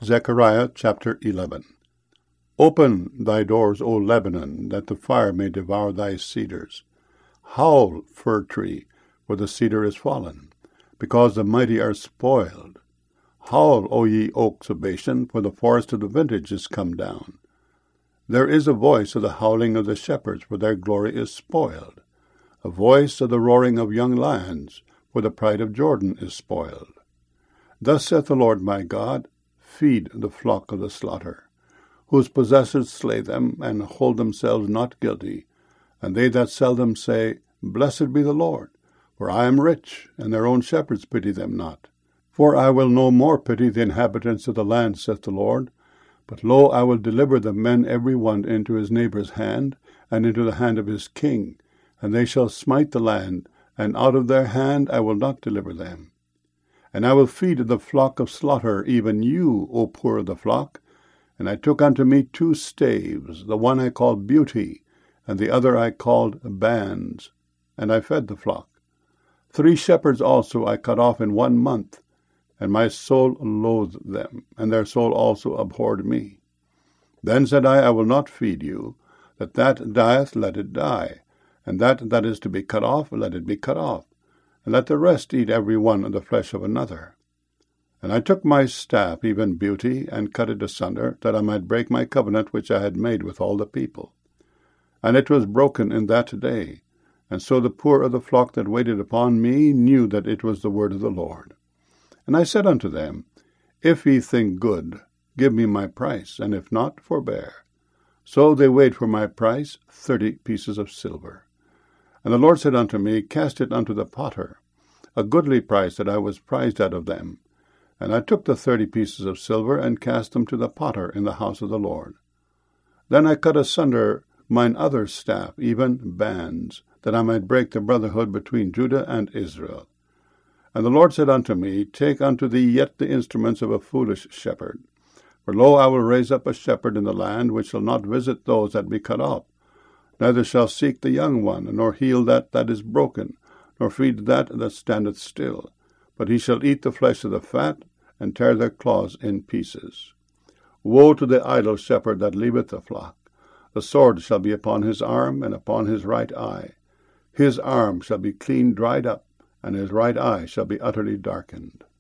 Zechariah chapter 11. Open thy doors, O Lebanon, that the fire may devour thy cedars. Howl, fir tree, for the cedar is fallen, because the mighty are spoiled. Howl, O ye oaks of Bashan, for the forest of the vintage is come down. There is a voice of the howling of the shepherds, for their glory is spoiled. A voice of the roaring of young lions, for the pride of Jordan is spoiled. Thus saith the Lord my God, feed the flock of the slaughter, whose possessors slay them, and hold themselves not guilty. And they that sell them say, Blessed be the Lord, for I am rich, and their own shepherds pity them not. For I will no more pity the inhabitants of the land, saith the Lord. But lo, I will deliver the men every one into his neighbour's hand, and into the hand of his king, and they shall smite the land, and out of their hand I will not deliver them. And I will feed the flock of slaughter, even you, O poor of the flock. And I took unto me 2 staves, the one I called Beauty, and the other I called Bands, and I fed the flock. 3 shepherds also I cut off in 1 month, and my soul loathed them, and their soul also abhorred me. Then said I will not feed you. That dieth, let it die, and that is to be cut off, let it be cut off, and let the rest eat every one of the flesh of another. And I took my staff, even Beauty, and cut it asunder, that I might break my covenant which I had made with all the people. And it was broken in that day, and so the poor of the flock that waited upon me knew that it was the word of the Lord. And I said unto them, If ye think good, give me my price, and if not, forbear. So they weighed for my price 30 pieces of silver. And the Lord said unto me, Cast it unto the potter, a goodly price that I was prized out of them. And I took the 30 pieces of silver, and cast them to the potter in the house of the Lord. Then I cut asunder mine other staff, even Bands, that I might break the brotherhood between Judah and Israel. And the Lord said unto me, Take unto thee yet the instruments of a foolish shepherd. For lo, I will raise up a shepherd in the land, which shall not visit those that be cut off, neither shall seek the young one, nor heal that is broken, nor feed that standeth still. But he shall eat the flesh of the fat, and tear their claws in pieces. Woe to the idle shepherd that leaveth the flock! The sword shall be upon his arm, and upon his right eye. His arm shall be clean dried up, and his right eye shall be utterly darkened.